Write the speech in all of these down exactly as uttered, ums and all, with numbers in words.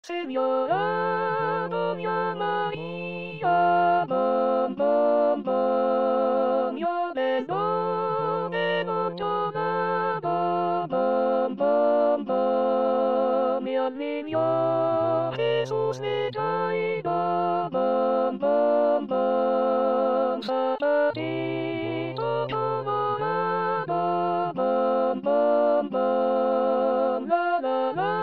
Señora Doña María, bam, bam, bam, yo vengo del otro lado, bam, bam, bam, y al niño Jesús le traigo, bam, bam, bam, zapatito colorado, bam, bam, bam, la, la, la.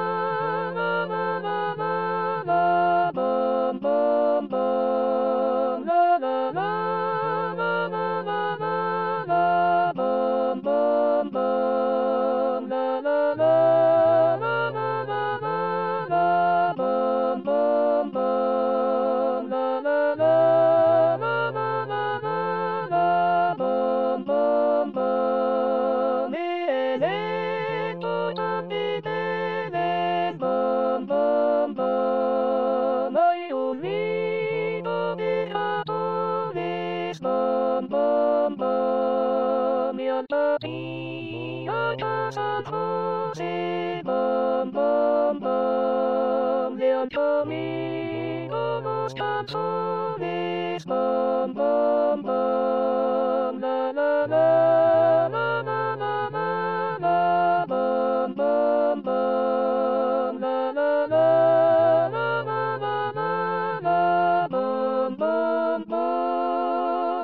Bum bum bum, la la la la la la la la, bum bum bum, la la la la la la la la, bum bum bum, la la la la la la la la, bum bum bum, Belén, toda mi Belén, bum bum bum, ay un nido de árboles, bum bum bum, y al María a San José, bum bum bum, le han comido los canzones, bum bum bum, la